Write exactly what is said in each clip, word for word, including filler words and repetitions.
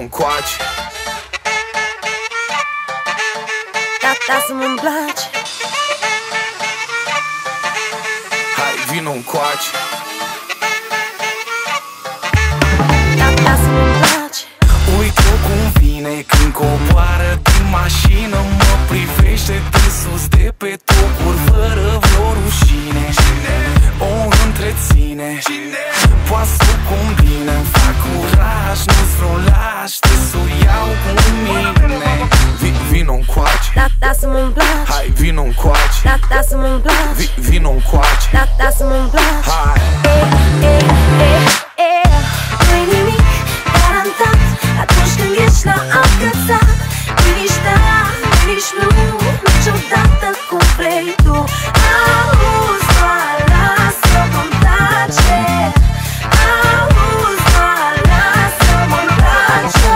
încoace. Da, da să mă-mi place. Hai, vino încoace. Da, da să mă-mi place. Uite-o cum vine când coboară din mașină, mă privește de sus, de pe tocuri, fără vreo rușine. O întreține, poate să o combine. Îmi fac curaj, nu-ți vreo laș, te să o iau cu mine. Vino încoace. Da, da să mă-mi place. Hai, vino încoace. Da, da să mă-mi place. Vino încoace. Da, da să mă-mi place. Hai. E, e, e, e. Nu-i nimic garantat atunci când ești la alt cățat. Nu-i nici da, nu-i nici nu, niciodată cum vrei tu. Auzi, doar lasă-mă-mi place. Auzi, doar lasă-mă-mi place.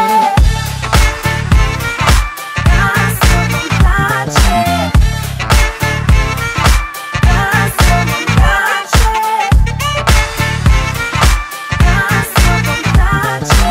Lasă-mă-mi place. Lasă-mă-mi place. Lasă-mă-mi place.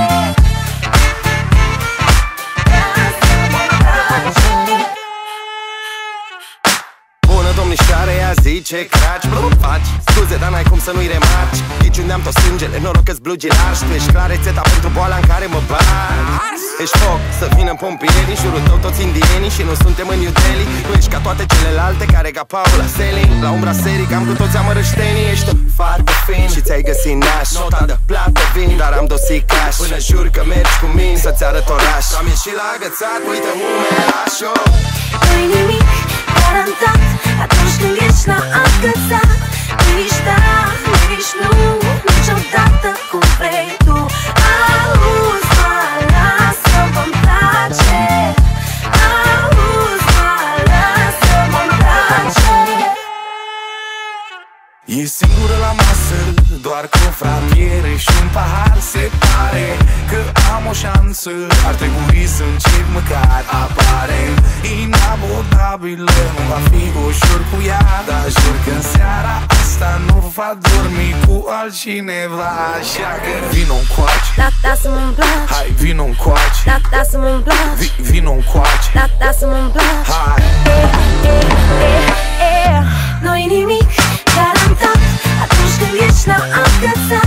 Bună domnișoare, ea zice craci, bă, faci scuze, dar n-ai cum să nu-i remarci. Aici unde am tot sângele, noroc că-s blugilași. Tu ești clar rețeta pentru boala în care mă bagi. Ești foc, să vină pompieri în jurul tău toți indienii. Și nu suntem în New Delhi. Nu ești ca toate celelalte care ca Paula Selling. La umbra serii cam cu toți amărăștenii. Ești o fată fin și ți-ai găsit naș. Nota de plată vin, dar am dosit cash. Până jur că mergi cu mine să-ți arăt oraș. Am ieșit la agățat, uite umeraș-o. Nu-i nimic garantat atunci când ești la alt cățat. Nu-i nici da, nu-i nici nu, niciodată cum vrei tu. Auzi, doar lasă-mă-mi place. Auzi, doar lasă-mă-mi place. E singură la masă, doar cu o frapiere și un pahar. Se pare că am o șansă, ar trebui să încep măcar. Apare inabordabilă, nu va fi ușor cu ea, dar jur că în seara asta nu va dormi cu altcineva. Așa că vino încoace. Da, da să mă-mi place. Hai, vino încoace. Da, da să mă-mi place. Vino încoace. Da, da să mă-mi place. Hai. E, e, e, e. Nu-i nimic garantat atunci când ești la alt cățat.